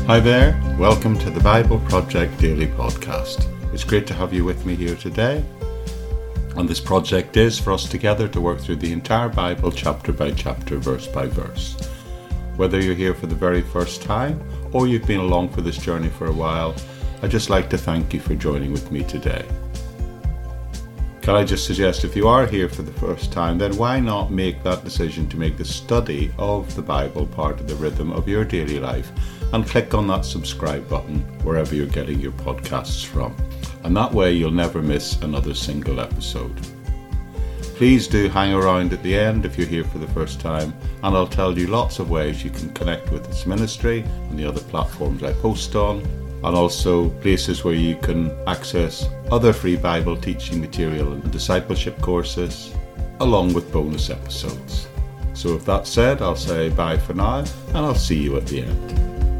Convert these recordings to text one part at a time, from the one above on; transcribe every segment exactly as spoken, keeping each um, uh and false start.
Hi there, welcome to the Bible Project Daily Podcast. It's great to have you with me here today. And this project is for us together to work through the entire Bible chapter by chapter, verse by verse. Whether you're here for the very first time or you've been along for this journey for a while, I'd just like to thank you for joining with me today. Can I just suggest, if you are here for the first time, then why not make that decision to make the study of the Bible part of the rhythm of your daily life and click on that subscribe button wherever you're getting your podcasts from. And that way you'll never miss another single episode. Please do hang around at the end if you're here for the first time, and I'll tell you lots of ways you can connect with this ministry and the other platforms I post on, and also places where you can access other free Bible teaching material and discipleship courses, along with bonus episodes. So with that said, I'll say bye for now, and I'll see you at the end.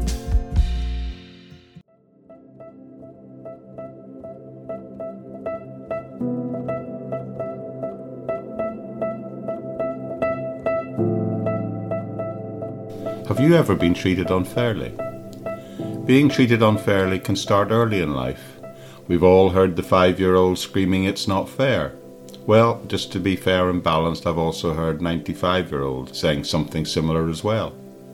Have you ever been treated unfairly? Being treated unfairly can start early in life. We've all heard the five-year-old screaming, "It's not fair." Well, just to be fair and balanced, I've also heard ninety-five-year-old saying something similar as well.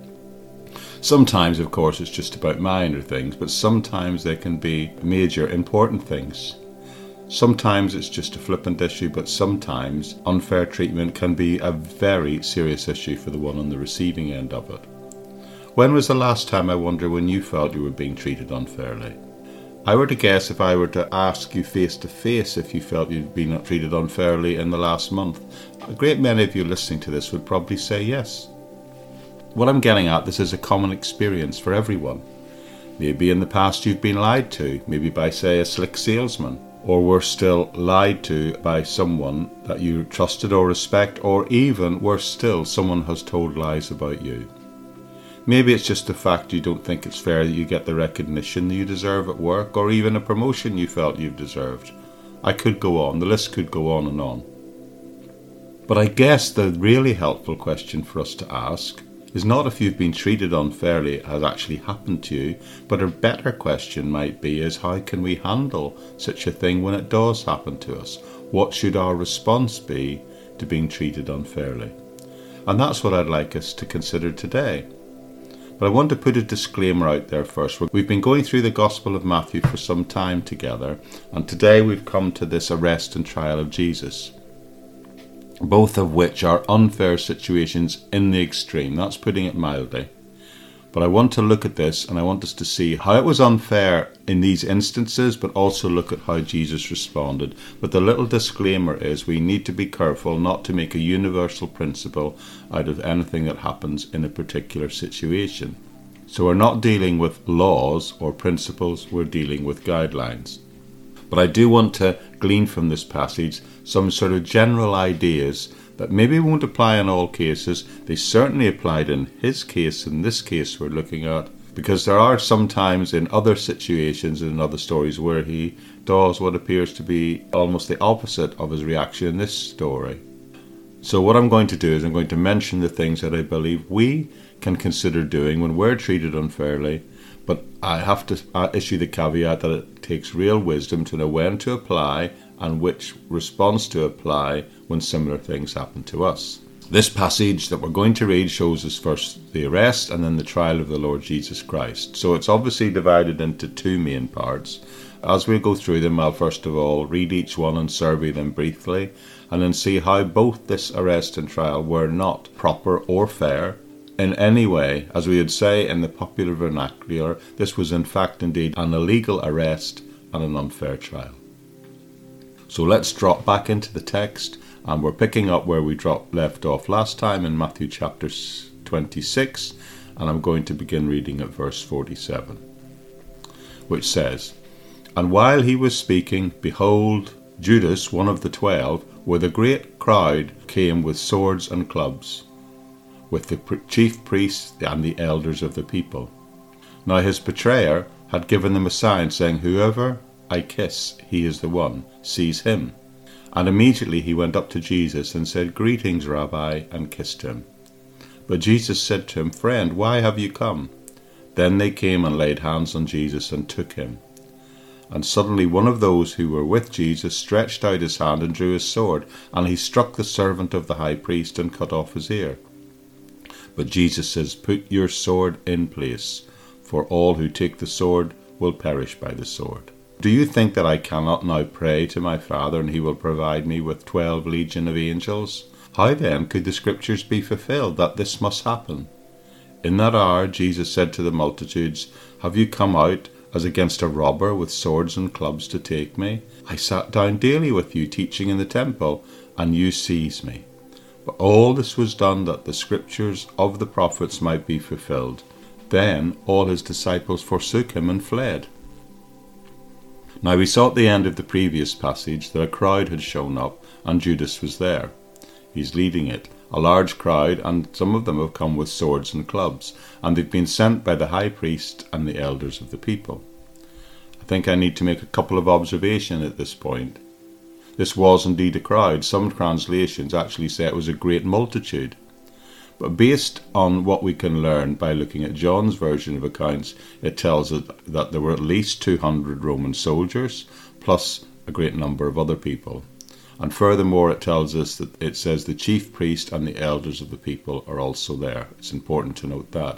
Sometimes, of course, it's just about minor things, but sometimes they can be major, important things. Sometimes it's just a flippant issue, but sometimes unfair treatment can be a very serious issue for the one on the receiving end of it. When was the last time, I wonder, when you felt you were being treated unfairly? I were to guess, if I were to ask you face to face if you felt you'd been treated unfairly in the last month, a great many of you listening to this would probably say yes. What I'm getting at, this is a common experience for everyone. Maybe in the past you've been lied to, maybe by, say, a slick salesman, or worse still, lied to by someone that you trusted or respect, or even, worse still, someone has told lies about you. Maybe it's just the fact you don't think it's fair that you get the recognition that you deserve at work, or even a promotion you felt you've deserved. I could go on, the list could go on and on. But I guess the really helpful question for us to ask is not if you've been treated unfairly has actually happened to you, but a better question might be is how can we handle such a thing when it does happen to us? What should our response be to being treated unfairly? And that's what I'd like us to consider today. But I want to put a disclaimer out there first. We've been going through the Gospel of Matthew for some time together, and today we've come to this arrest and trial of Jesus, both of which are unfair situations in the extreme. That's putting it mildly. But I want to look at this, and I want us to see how it was unfair in these instances, but also look at how Jesus responded. But the little disclaimer is we need to be careful not to make a universal principle out of anything that happens in a particular situation. So we're not dealing with laws or principles, we're dealing with guidelines. But I do want to glean from this passage some sort of general ideas that maybe won't apply in all cases. They certainly applied in his case, in this case we're looking at, because there are some times in other situations and in other stories where he does what appears to be almost the opposite of his reaction in this story. So what I'm going to do is I'm going to mention the things that I believe we can consider doing when we're treated unfairly, but I have to issue the caveat that it takes real wisdom to know when to apply and which response to apply when similar things happen to us. This passage that we're going to read shows us first the arrest and then the trial of the Lord Jesus Christ. So it's obviously divided into two main parts. As we go through them, I'll first of all read each one and survey them briefly, and then see how both this arrest and trial were not proper or fair in any way. As we would say in the popular vernacular, this was in fact indeed an illegal arrest and an unfair trial. So let's drop back into the text, and we're picking up where we dropped left off last time in Matthew chapter twenty-six, and I'm going to begin reading at verse forty-seven, which says, "And while he was speaking, behold, Judas, one of the twelve, with a great crowd, came with swords and clubs, with the chief priests and the elders of the people. Now his betrayer had given them a sign, saying, 'Whoever I kiss, he is the one, seize him.' And immediately he went up to Jesus and said, 'Greetings, Rabbi,' and kissed him. But Jesus said to him, 'Friend, why have you come?' Then they came and laid hands on Jesus and took him. And suddenly one of those who were with Jesus stretched out his hand and drew his sword, and he struck the servant of the high priest and cut off his ear. But Jesus says, "Put your sword in place, for all who take the sword will perish by the sword." Do you think that I cannot now pray to my Father, and he will provide me with twelve legion of angels? How then could the scriptures be fulfilled that this must happen? In that hour Jesus said to the multitudes, "Have you come out as against a robber with swords and clubs to take me? I sat down daily with you teaching in the temple, and you seized me." But all this was done that the scriptures of the prophets might be fulfilled. Then all his disciples forsook him and fled. Now we saw at the end of the previous passage that a crowd had shown up, and Judas was there. He's leading it. A large crowd, and some of them have come with swords and clubs, and they've been sent by the high priest and the elders of the people. I think I need to make a couple of observations at this point. This was indeed a crowd. Some translations actually say it was a great multitude. But based on what we can learn by looking at John's version of accounts, it tells us that there were at least two hundred Roman soldiers, plus a great number of other people. And furthermore, it tells us that it says the chief priest and the elders of the people are also there. It's important to note that.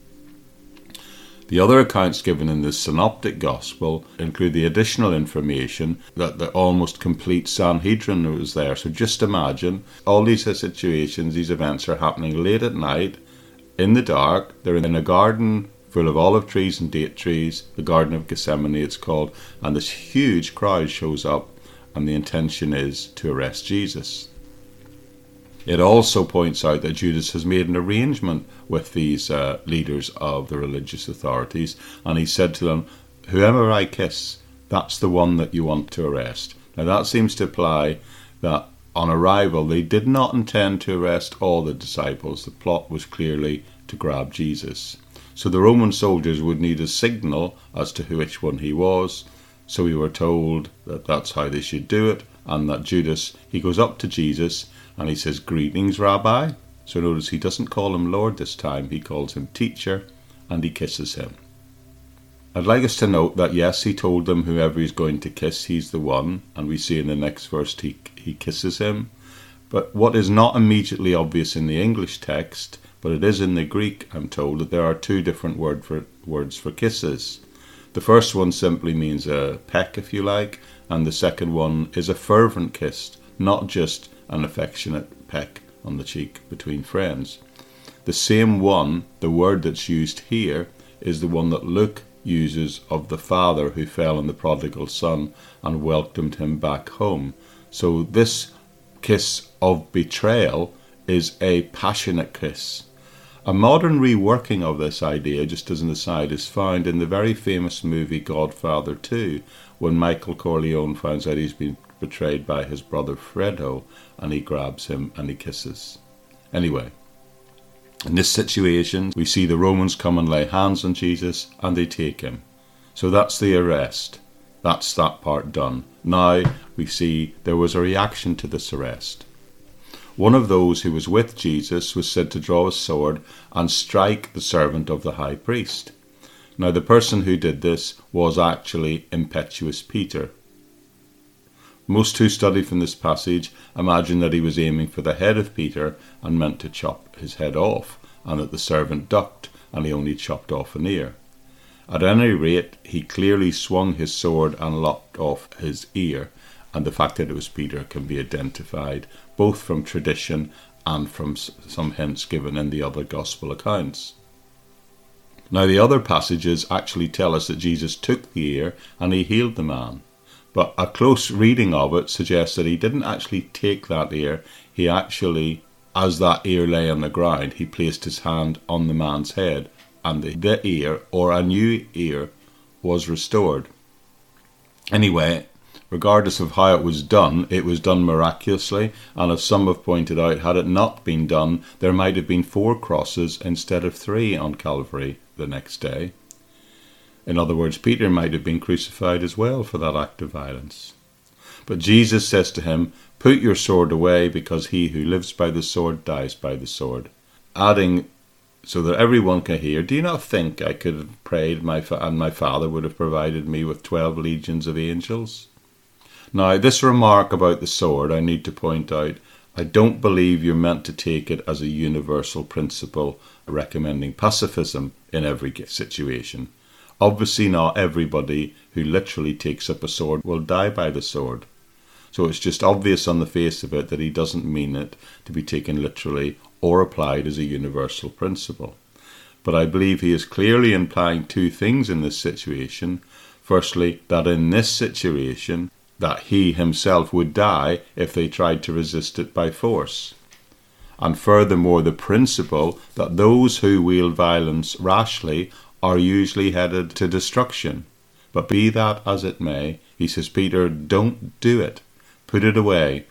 The other accounts given in the Synoptic Gospel include the additional information that the almost complete Sanhedrin was there. So just imagine, all these situations, these events are happening late at night, in the dark. They're in a garden full of olive trees and date trees, the Garden of Gethsemane it's called, and this huge crowd shows up, and the intention is to arrest Jesus. It also points out that Judas has made an arrangement with these uh, leaders of the religious authorities, and he said to them, "Whoever I kiss, that's the one that you want to arrest." Now that seems to imply that on arrival they did not intend to arrest all the disciples. The plot was clearly to grab Jesus. So the Roman soldiers would need a signal as to which one he was. So we were told that that's how they should do it, and that Judas, he goes up to Jesus and he says, "Greetings, Rabbi." So notice he doesn't call him Lord this time, he calls him teacher, and he kisses him. I'd like us to note that yes, he told them whoever he's going to kiss, he's the one, and we see in the next verse he, he kisses him. But what is not immediately obvious in the English text, but it is in the Greek, I'm told, that there are two different word for, words for kisses. The first one simply means a peck, if you like, and the second one is a fervent kiss, not just an affectionate peck on the cheek between friends. The same one, the word that's used here, is the one that Luke uses of the father who fell on the prodigal son and welcomed him back home. So this kiss of betrayal is a passionate kiss. A modern reworking of this idea, just as an aside, is found in the very famous movie Godfather two, when Michael Corleone finds out he's been betrayed by his brother Fredo, and he grabs him and he kisses. Anyway, in this situation, we see the Romans come and lay hands on Jesus, and they take him. So that's the arrest. That's that part done. Now we see there was a reaction to this arrest. One of those who was with Jesus was said to draw his sword and strike the servant of the high priest. Now the person who did this was actually impetuous Peter. Most who study from this passage imagine that he was aiming for the head of Peter and meant to chop his head off, and that the servant ducked and he only chopped off an ear. At any rate, he clearly swung his sword and lopped off his ear, and the fact that it was Peter can be identified both from tradition and from some hints given in the other gospel accounts. Now the other passages actually tell us that Jesus took the ear and he healed the man. But a close reading of it suggests that he didn't actually take that ear. He actually, as that ear lay on the ground, he placed his hand on the man's head, and the, the ear, or a new ear, was restored. Anyway, regardless of how it was done, it was done miraculously, and as some have pointed out, had it not been done, there might have been four crosses instead of three on Calvary the next day. In other words, Peter might have been crucified as well for that act of violence. But Jesus says to him, "Put your sword away, because he who lives by the sword dies by the sword," adding so that everyone can hear. Do you not think I could have prayed my fa- and my Father would have provided me with twelve legions of angels? Now, this remark about the sword, I need to point out, I don't believe you're meant to take it as a universal principle recommending pacifism in every situation. Obviously not everybody who literally takes up a sword will die by the sword. So it's just obvious on the face of it that he doesn't mean it to be taken literally or applied as a universal principle. But I believe he is clearly implying two things in this situation. Firstly, that in this situation, that he himself would die if they tried to resist it by force. And furthermore, the principle that those who wield violence rashly are usually headed to destruction. But be that as it may, he says, Peter, don't do it. Put it away.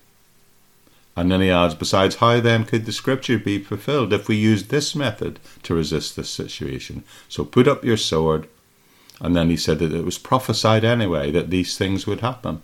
And then he adds, besides, how then could the scripture be fulfilled if we use this method to resist this situation? So put up your sword. And then he said that it was prophesied anyway that these things would happen.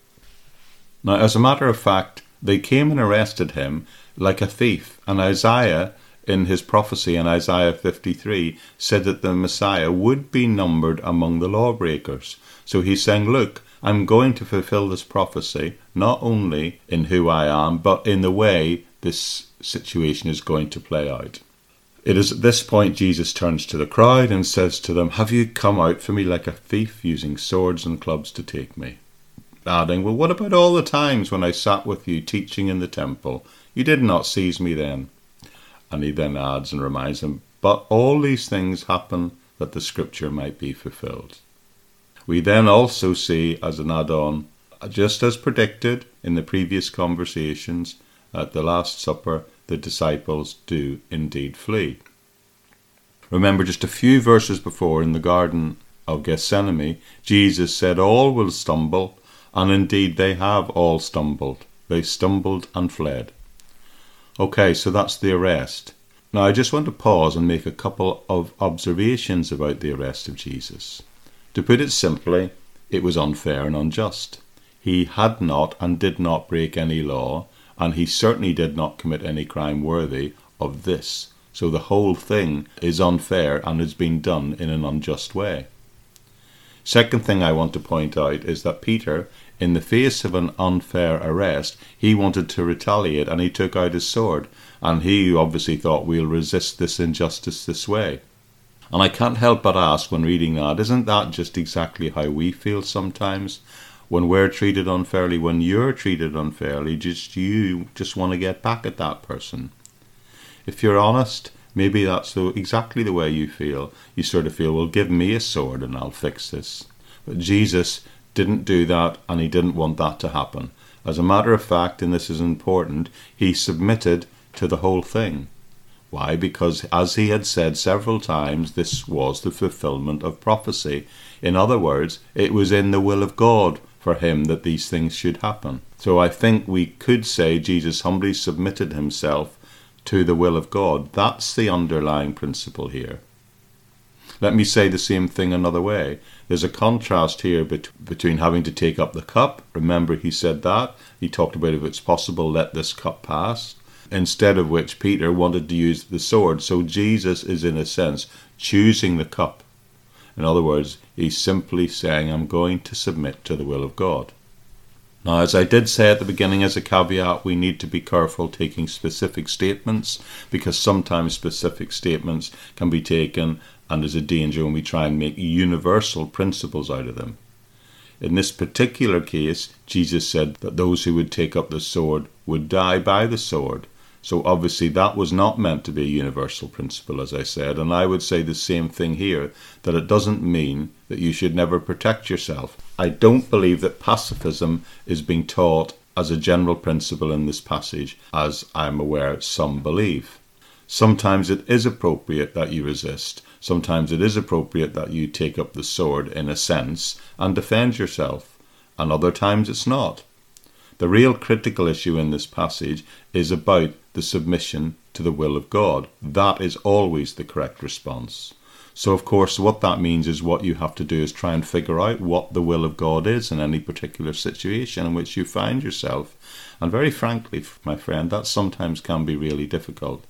Now, as a matter of fact, they came and arrested him like a thief. And Isaiah, in his prophecy in Isaiah fifty-three, said that the Messiah would be numbered among the lawbreakers. So he's saying, look, I'm going to fulfill this prophecy, not only in who I am, but in the way this situation is going to play out. It is at this point Jesus turns to the crowd and says to them, have you come out for me like a thief, using swords and clubs to take me? Adding, well, what about all the times when I sat with you teaching in the temple? You did not seize me then. And he then adds and reminds them, but all these things happen that the scripture might be fulfilled. We then also see, as an add-on, just as predicted in the previous conversations, at the Last Supper, the disciples do indeed flee. Remember, just a few verses before, in the Garden of Gethsemane, Jesus said, all will stumble, and indeed they have all stumbled. They stumbled and fled. Okay, so that's the arrest. Now I just want to pause and make a couple of observations about the arrest of Jesus. To put it simply, it was unfair and unjust. He had not and did not break any law, and he certainly did not commit any crime worthy of this. So the whole thing is unfair and has been done in an unjust way. Second thing I want to point out is that Peter, in the face of an unfair arrest, he wanted to retaliate and he took out his sword. And he obviously thought, we'll resist this injustice this way. And I can't help but ask when reading that, isn't that just exactly how we feel sometimes? When we're treated unfairly, when you're treated unfairly, just you just want to get back at that person. If you're honest, maybe that's the, exactly the way you feel. You sort of feel, well, give me a sword and I'll fix this. But Jesus didn't do that, and he didn't want that to happen. As a matter of fact, and this is important, he submitted to the whole thing. Why? Because, as he had said several times, this was the fulfillment of prophecy. In other words, it was in the will of God for him that these things should happen. So I think we could say Jesus humbly submitted himself to the will of God. That's the underlying principle here. Let me say the same thing another way. There's a contrast here bet- between having to take up the cup. Remember, he said that. He talked about, if it's possible, let this cup pass. Instead of which, Peter wanted to use the sword. So Jesus is, in a sense, choosing the cup. In other words, he's simply saying, I'm going to submit to the will of God. Now, as I did say at the beginning as a caveat, we need to be careful taking specific statements, because sometimes specific statements can be taken and there's a danger when we try and make universal principles out of them. In this particular case, Jesus said that those who would take up the sword would die by the sword. So obviously that was not meant to be a universal principle, as I said, and I would say the same thing here, that it doesn't mean that you should never protect yourself. I don't believe that pacifism is being taught as a general principle in this passage, as I'm aware some believe. Sometimes it is appropriate that you resist. Sometimes it is appropriate that you take up the sword, in a sense, and defend yourself. And other times it's not. The real critical issue in this passage is about the submission to the will of God. That is always the correct response. So, of course, what that means is what you have to do is try and figure out what the will of God is in any particular situation in which you find yourself. And very frankly, my friend, that sometimes can be really difficult.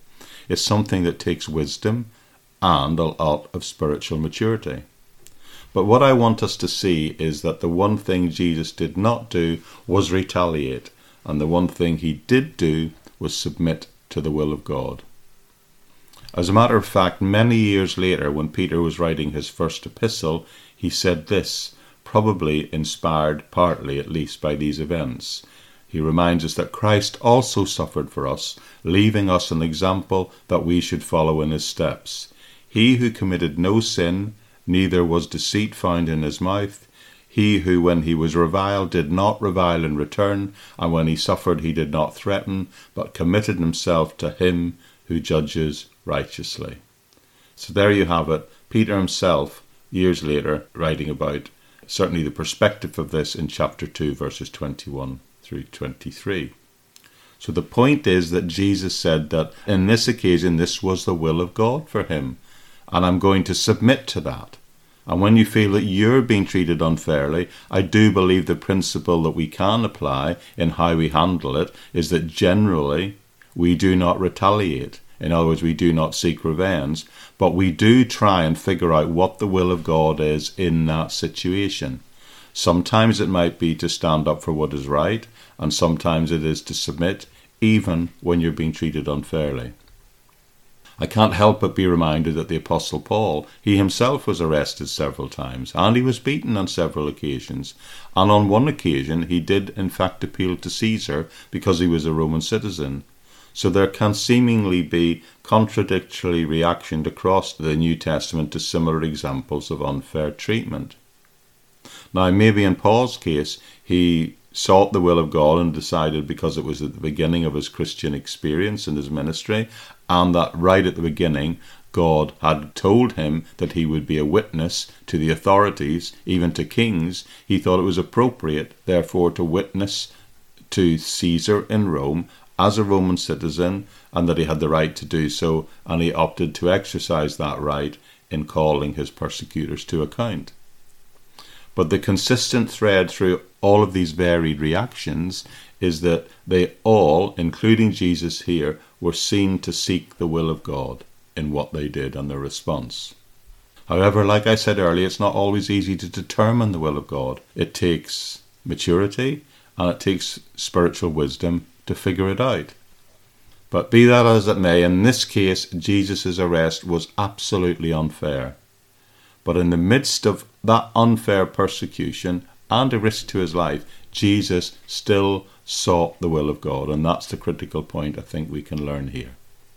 It's something that takes wisdom and a lot of spiritual maturity. But what I want us to see is that the one thing Jesus did not do was retaliate, and the one thing he did do was submit to the will of God. As a matter of fact, many years later, when Peter was writing his first epistle, he said this, probably inspired partly at least by these events. He reminds us that Christ also suffered for us, leaving us an example that we should follow in his steps. He who committed no sin, neither was deceit found in his mouth. He who, when he was reviled, did not revile in return, and when he suffered, he did not threaten, but committed himself to him who judges righteously. So there you have it. Peter himself, years later, writing about certainly the perspective of this in chapter two, verses twenty-one through twenty-three. So the point is that Jesus said that in this occasion, this was the will of God for him. And I'm going to submit to that. And when you feel that you're being treated unfairly, I do believe the principle that we can apply in how we handle it is that generally we do not retaliate. In other words, we do not seek revenge, but we do try and figure out what the will of God is in that situation. Sometimes it might be to stand up for what is right, and sometimes it is to submit, even when you're being treated unfairly. I can't help but be reminded that the Apostle Paul, he himself was arrested several times, and he was beaten on several occasions. And on one occasion, he did in fact appeal to Caesar because he was a Roman citizen. So there can seemingly be contradictory reactions across the New Testament to similar examples of unfair treatment. Now, maybe in Paul's case, he sought the will of God and decided, because it was at the beginning of his Christian experience and his ministry, and that right at the beginning God had told him that he would be a witness to the authorities, even to kings, he thought it was appropriate, therefore, to witness to Caesar in Rome as a Roman citizen, and that he had the right to do so, and he opted to exercise that right in calling his persecutors to account. But the consistent thread through all of these varied reactions is that they all, including Jesus here, were seen to seek the will of God in what they did and their response. However, like I said earlier, it's not always easy to determine the will of God. It takes maturity and it takes spiritual wisdom to figure it out. But be that as it may, in this case, Jesus' arrest was absolutely unfair. But in the midst of that unfair persecution and a risk to his life, Jesus still sought the will of God. And that's the critical point I think we can learn here.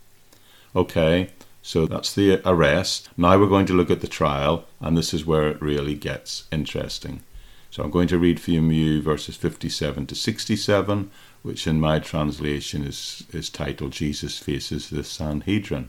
Okay, so that's the arrest. Now we're going to look at the trial, and this is where it really gets interesting. So I'm going to read for you verses fifty-seven to sixty-seven, which in my translation is, is titled Jesus Faces the Sanhedrin.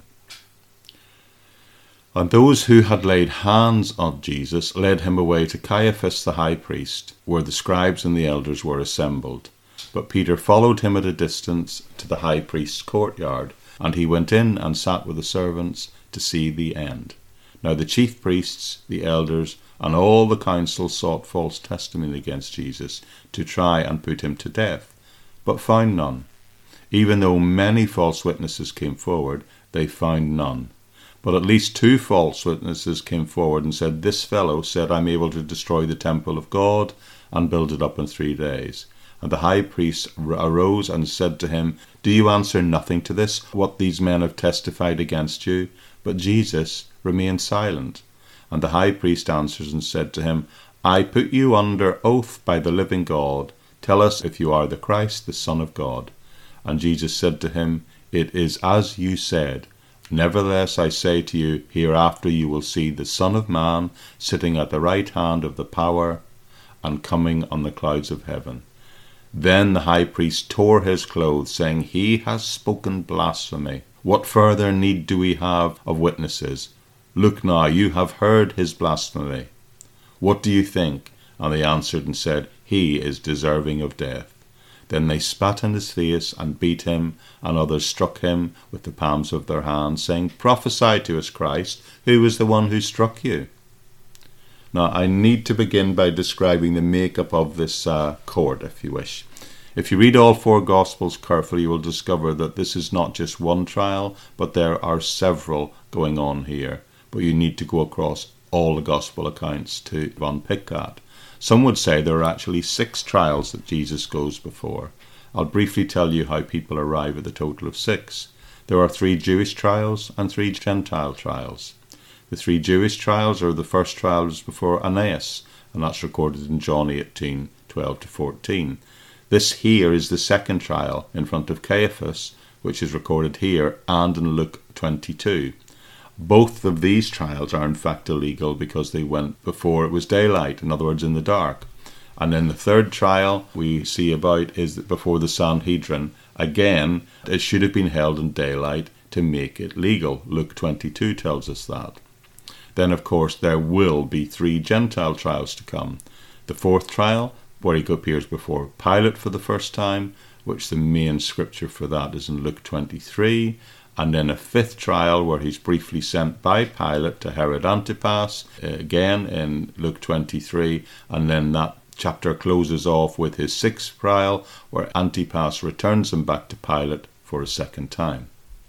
And those who had laid hands on Jesus led him away to Caiaphas the high priest, where the scribes and the elders were assembled. But Peter followed him at a distance to the high priest's courtyard, and he went in and sat with the servants to see the end. Now the chief priests, the elders, and all the council sought false testimony against Jesus to try and put him to death, but found none. Even though many false witnesses came forward, they found none. But at least two false witnesses came forward and said, "This fellow said, I'm able to destroy the temple of God and build it up in three days. And the high priest arose and said to him, "Do you answer nothing to this, what these men have testified against you?" But Jesus remained silent. And the high priest answers and said to him, "I put you under oath by the living God. Tell us if you are the Christ, the Son of God." And Jesus said to him, "It is as you said. Nevertheless, I say to you, hereafter you will see the Son of Man sitting at the right hand of the power and coming on the clouds of heaven." Then the high priest tore his clothes, saying, "He has spoken blasphemy. What further need do we have of witnesses? Look now, you have heard his blasphemy. What do you think?" And they answered and said, "He is deserving of death." Then they spat in his face and beat him, and others struck him with the palms of their hands, saying, "Prophesy to us, Christ, who is the one who struck you?" Now, I need to begin by describing the makeup of this uh, court, if you wish. If you read all four Gospels carefully, you will discover that this is not just one trial, but there are several going on here. But you need to go across all the Gospel accounts to unpick that. Some would say there are actually six trials that Jesus goes before. I'll briefly tell you how people arrive at the total of six. There are three Jewish trials and three Gentile trials. The three Jewish trials are the first trials before Annas, and that's recorded in John eighteen, twelve to fourteen. This here is the second trial in front of Caiaphas, which is recorded here and in Luke twenty-two. Both of these trials are in fact illegal because they went before it was daylight, in other words in the dark. And then the third trial we see about is before the Sanhedrin. Again, it should have been held in daylight to make it legal. Luke twenty-two tells us that. Then, of course, there will be three Gentile trials to come. The fourth trial, where he appears before Pilate for the first time, which the main scripture for that is in Luke twenty-three. And then a fifth trial where he's briefly sent by Pilate to Herod Antipas, again in Luke twenty-three. And then that chapter closes off with his sixth trial, where Antipas returns him back to Pilate for a second time.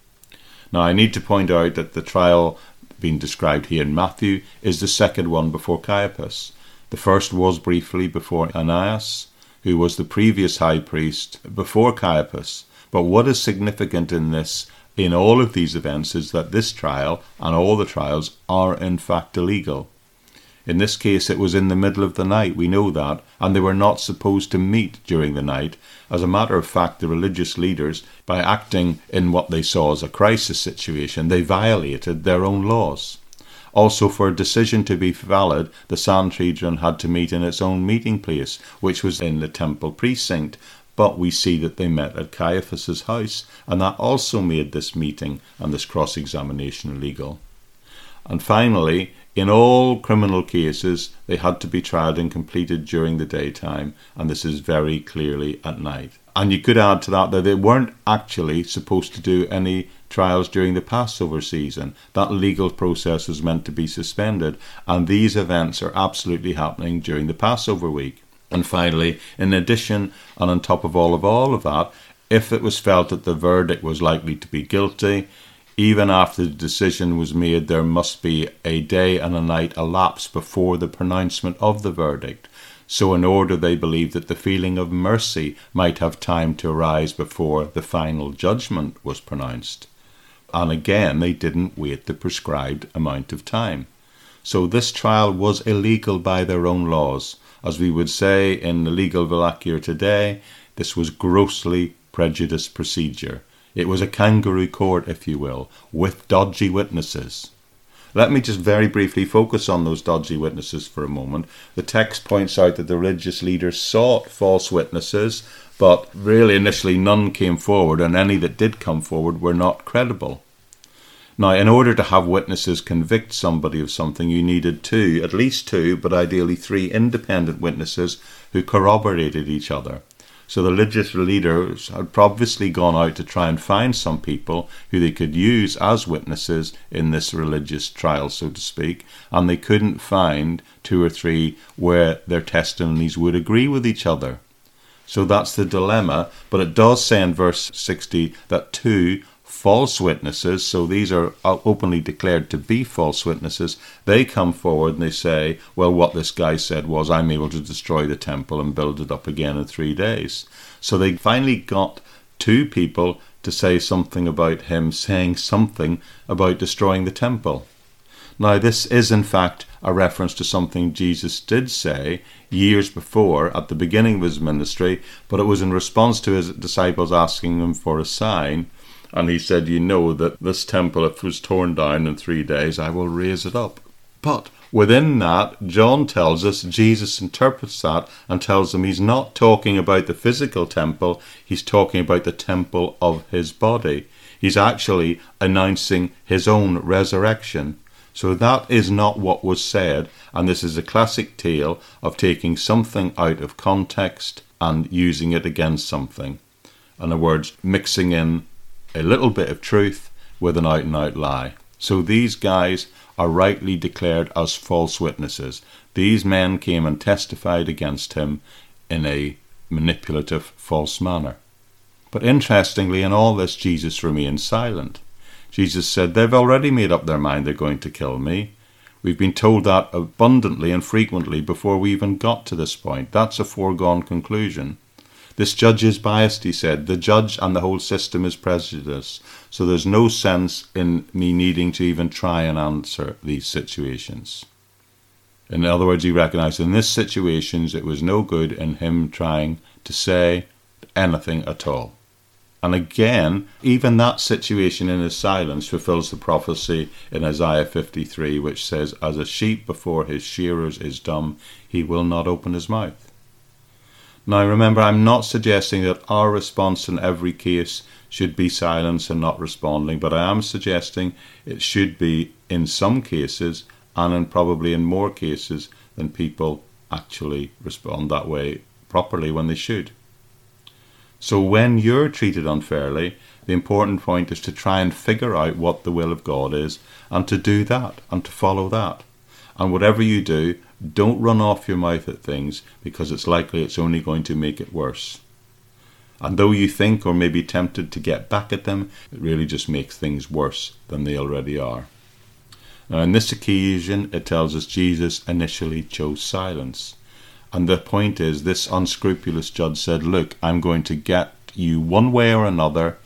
Now, I need to point out that the trial being described here in Matthew is the second one before Caiaphas. The first was briefly before Annas, who was the previous high priest before Caiaphas. But what is significant in this, in all of these events, is that this trial and all the trials are in fact illegal. In this case, it was in the middle of the night, we know that, and they were not supposed to meet during the night. As a matter of fact, the religious leaders, by acting in what they saw as a crisis situation, they violated their own laws. Also, for a decision to be valid, the Sanhedrin had to meet in its own meeting place, which was in the temple precinct. But we see that they met at Caiaphas's house, and that also made this meeting and this cross-examination illegal. And finally, in all criminal cases, they had to be tried and completed during the daytime, and this is very clearly at night. And you could add to that that they weren't actually supposed to do any trials during the Passover season. That legal process was meant to be suspended, and these events are absolutely happening during the Passover week. And finally, in addition, and on top of all of all of that, if it was felt that the verdict was likely to be guilty, even after the decision was made, there must be a day and a night elapsed before the pronouncement of the verdict. So in order, they believed that the feeling of mercy might have time to arise before the final judgment was pronounced. And again, they didn't wait the prescribed amount of time. So this trial was illegal by their own laws. As we would say in the legal vernacular today, this was grossly prejudiced procedure. It was a kangaroo court, if you will, with dodgy witnesses. Let me just very briefly focus on those dodgy witnesses for a moment. The text points out that the religious leaders sought false witnesses, but really initially none came forward, and any that did come forward were not credible. Now, in order to have witnesses convict somebody of something, you needed two, at least two, but ideally three independent witnesses who corroborated each other. So the religious leaders had obviously gone out to try and find some people who they could use as witnesses in this religious trial, so to speak, and they couldn't find two or three where their testimonies would agree with each other. So that's the dilemma, but it does say in verse sixty that two false witnesses, so these are openly declared to be false witnesses, they come forward and they say, well, what this guy said was, I'm able to destroy the temple and build it up again in three days. So they finally got two people to say something about him saying something about destroying the temple. Now, this is in fact a reference to something Jesus did say years before at the beginning of his ministry, but it was in response to his disciples asking him for a sign. And he said, you know that this temple, if it was torn down in three days, I will raise it up. But within that, John tells us, Jesus interprets that and tells them he's not talking about the physical temple, he's talking about the temple of his body. He's actually announcing his own resurrection. So that is not what was said, and this is a classic tale of taking something out of context and using it against something. In other words, mixing in a little bit of truth with an out-and-out lie. So these guys are rightly declared as false witnesses. These men came and testified against him in a manipulative, false manner. But interestingly, in all this, Jesus remained silent. Jesus said, they've already made up their mind they're going to kill me. We've been told that abundantly and frequently before we even got to this point. That's a foregone conclusion. This judge is biased, he said. The judge and the whole system is prejudiced. So there's no sense in me needing to even try and answer these situations. In other words, he recognized in this situations it was no good in him trying to say anything at all. And again, even that situation in his silence fulfills the prophecy in Isaiah fifty-three, which says, as a sheep before his shearers is dumb, he will not open his mouth. Now remember, I'm not suggesting that our response in every case should be silence and not responding, but I am suggesting it should be in some cases, and in probably in more cases than people actually respond that way properly when they should. So when you're treated unfairly, the important point is to try and figure out what the will of God is, and to do that, and to follow that. And whatever you do, don't run off your mouth at things, because it's likely it's only going to make it worse. And though you think or may be tempted to get back at them, it really just makes things worse than they already are. Now in this occasion, it tells us Jesus initially chose silence. And the point is, this unscrupulous judge said, look, I'm going to get you one way or another.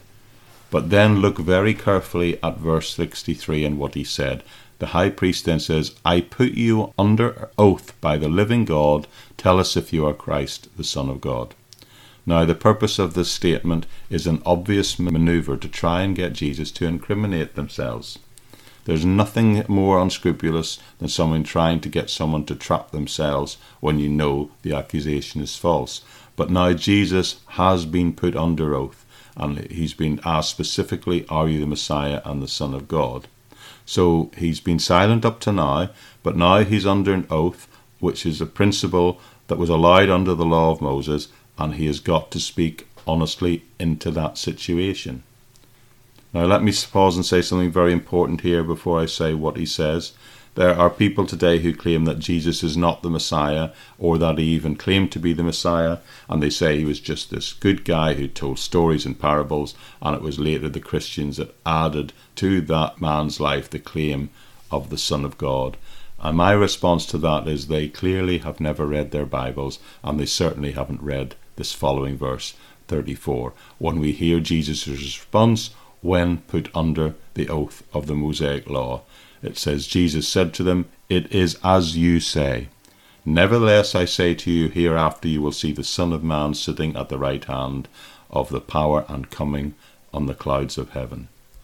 But then look very carefully at verse sixty-three and what he said. The high priest then says, I put you under oath by the living God. Tell us if you are Christ, the Son of God. Now, the purpose of this statement is an obvious maneuver to try and get Jesus to incriminate themselves. There's nothing more unscrupulous than someone trying to get someone to trap themselves when you know the accusation is false. But now Jesus has been put under oath, and he's been asked specifically, are you the Messiah and the Son of God? So he's been silent up to now, but now he's under an oath, which is a principle that was allowed under the law of Moses, and he has got to speak honestly into that situation. Now let me pause and say something very important here before I say what he says. There are people today who claim that Jesus is not the Messiah, or that he even claimed to be the Messiah, and they say he was just this good guy who told stories and parables, and it was later the Christians that added to that man's life the claim of the Son of God. And my response to that is they clearly have never read their Bibles, and they certainly haven't read this following verse thirty-four. When we hear Jesus' response when put under the oath of the Mosaic law, it says, Jesus said to them, it is as you say. Nevertheless, I say to you, hereafter you will see the Son of Man sitting at the right hand of the power and coming on the clouds of heaven.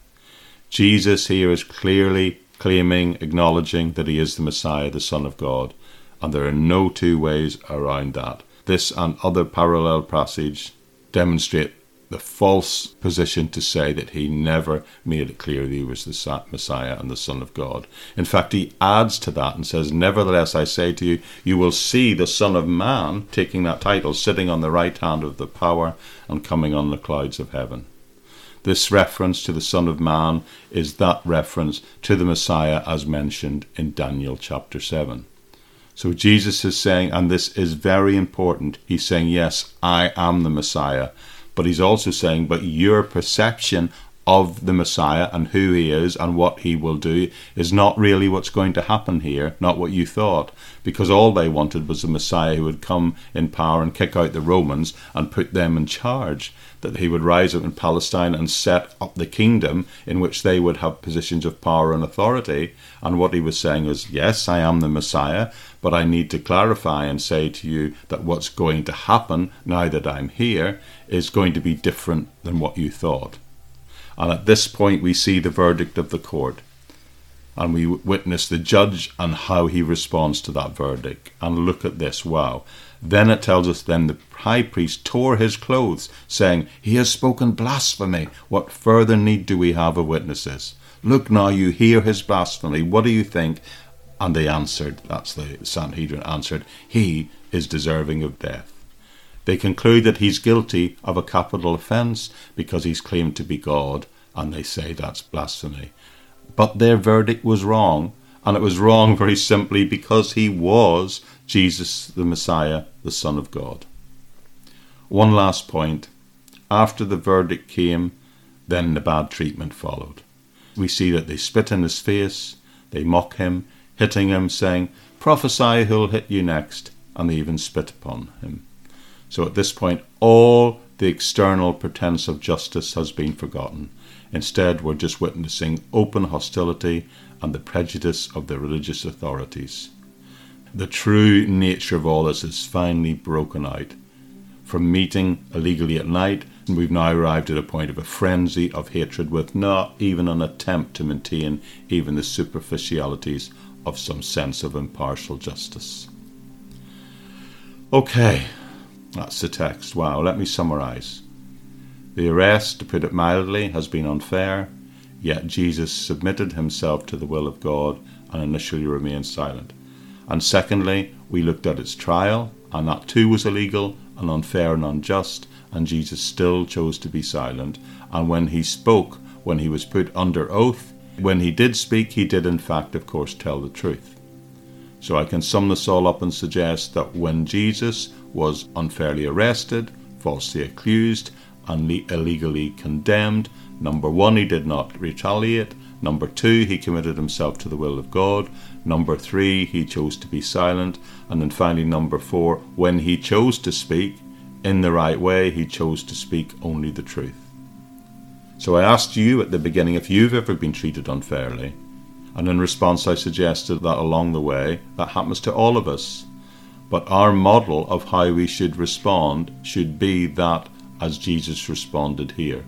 Jesus here is clearly claiming, acknowledging that he is the Messiah, the Son of God, and there are no two ways around that. This and other parallel passages demonstrate the false position to say that he never made it clear that he was the Messiah and the Son of God. In fact, he adds to that and says, nevertheless, I say to you, you will see the Son of Man, taking that title, sitting on the right hand of the power and coming on the clouds of heaven. This reference to the Son of Man is that reference to the Messiah as mentioned in Daniel chapter seven. So Jesus is saying, and this is very important, he's saying, yes, I am the Messiah. But he's also saying, but your perception of the Messiah and who he is and what he will do is not really what's going to happen here, not what you thought, because all they wanted was a Messiah who would come in power and kick out the Romans and put them in charge, that he would rise up in Palestine and set up the kingdom in which they would have positions of power and authority. And what he was saying was, yes, I am the Messiah, but I need to clarify and say to you that what's going to happen now that I'm here is going to be different than what you thought. And at this point we see the verdict of the court, and we witness the judge and how he responds to that verdict. And look at this, wow. Then it tells us, then the high priest tore his clothes, saying, he has spoken blasphemy. What further need do we have of witnesses? Look now, you hear his blasphemy. What do you think? And they answered, that's the Sanhedrin answered, he is deserving of death. They conclude that he's guilty of a capital offence because he's claimed to be God, and they say that's blasphemy. But their verdict was wrong, and it was wrong very simply because he was Jesus the Messiah, the Son of God. One last point. After the verdict came, then the bad treatment followed. We see that they spit in his face, they mock him, hitting him, saying, "Prophesy who'll hit you next," and they even spit upon him. So at this point, all the external pretense of justice has been forgotten. Instead, we're just witnessing open hostility and the prejudice of the religious authorities. The true nature of all this is finally broken out. From meeting illegally at night, we've now arrived at a point of a frenzy of hatred with not even an attempt to maintain even the superficialities of some sense of impartial justice. Okay, that's the text. Wow, let me summarise. The arrest, to put it mildly, has been unfair, yet Jesus submitted himself to the will of God and initially remained silent. And secondly, we looked at its trial, and that too was illegal and unfair and unjust, and Jesus still chose to be silent. And when he spoke, when he was put under oath, when he did speak, he did in fact, of course, tell the truth. So I can sum this all up and suggest that when Jesus was unfairly arrested, falsely accused, and illegally condemned, number one, he did not retaliate. Number two, he committed himself to the will of God. Number three, he chose to be silent. And then finally, number four, when he chose to speak in the right way, he chose to speak only the truth. So I asked you at the beginning if you've ever been treated unfairly. And in response, I suggested that along the way, that happens to all of us. But our model of how we should respond should be that as Jesus responded here.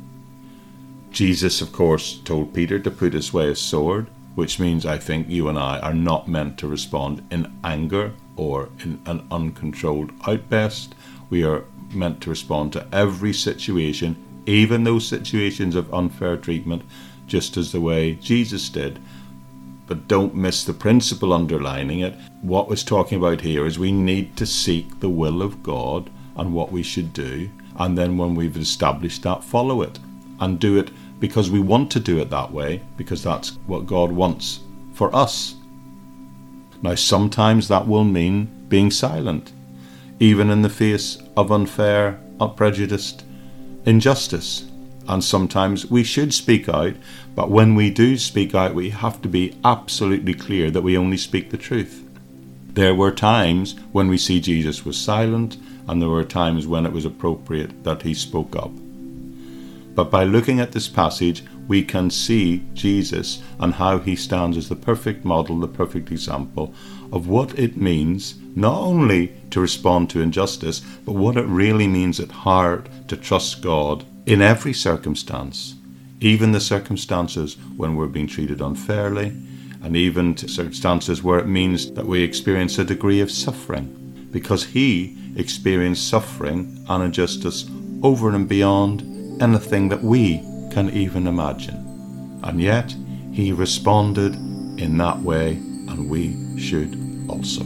Jesus, of course, told Peter to put away his sword, which means I think you and I are not meant to respond in anger or in an uncontrolled outburst. We are meant to respond to every situation, even those situations of unfair treatment, just as the way Jesus did. But don't miss the principle underlining it. What we're talking about here is we need to seek the will of God and what we should do, and then when we've established that, follow it and do it because we want to do it that way, because that's what God wants for us. Now, sometimes that will mean being silent, even in the face of unfair, unprejudiced injustice. And sometimes we should speak out, but when we do speak out, we have to be absolutely clear that we only speak the truth. There were times when we see Jesus was silent, and there were times when it was appropriate that he spoke up. But by looking at this passage, we can see Jesus and how he stands as the perfect model, the perfect example of what it means not only to respond to injustice, but what it really means at heart to trust God in every circumstance, even the circumstances when we're being treated unfairly, and even to circumstances where it means that we experience a degree of suffering, because he experienced suffering and injustice over and beyond anything that we can even imagine. And yet, he responded in that way, and we should also.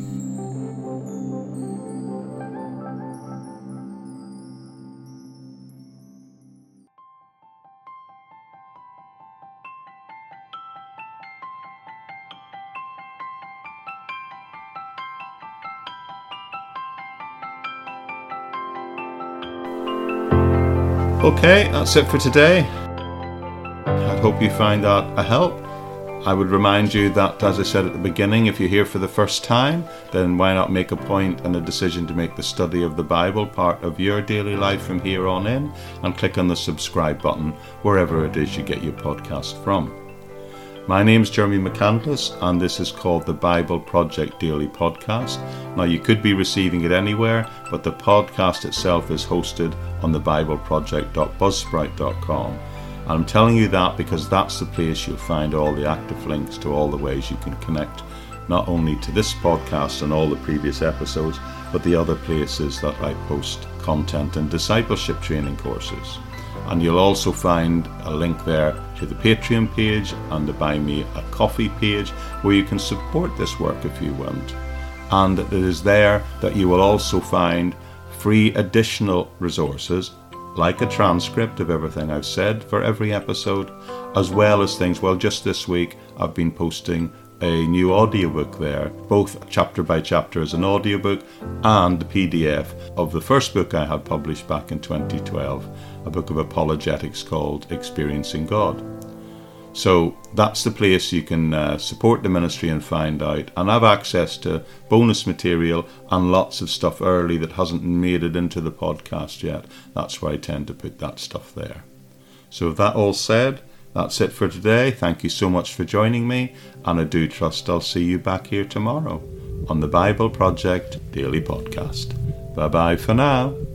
Okay, that's it for today. I hope you find that a help. I would remind you that, as I said at the beginning, if you're here for the first time, then why not make a point and a decision to make the study of the Bible part of your daily life from here on in, and click on the subscribe button wherever it is you get your podcast from. My name's Jeremy McCandless, and this is called the Bible Project Daily Podcast. Now, you could be receiving it anywhere, but the podcast itself is hosted on the bible project dot buzzsprout dot com. And I'm telling you that because that's the place you'll find all the active links to all the ways you can connect, not only to this podcast and all the previous episodes, but the other places that I post content and discipleship training courses. And you'll also find a link there to the Patreon page and the Buy Me a Coffee page where you can support this work if you want. And it is there that you will also find free additional resources like a transcript of everything I've said for every episode, as well as things, well, just this week I've been posting a new audiobook there, both chapter by chapter as an audiobook and the P D F of the first book I had published back in twenty twelve, a book of apologetics called Experiencing God. So that's the place you can uh, support the ministry and find out, and have access to bonus material and lots of stuff early that hasn't made it into the podcast yet. That's why I tend to put that stuff there. So with that all said, that's it for today. Thank you so much for joining me, and I do trust I'll see you back here tomorrow on the Bible Project Daily Podcast. Bye bye for now.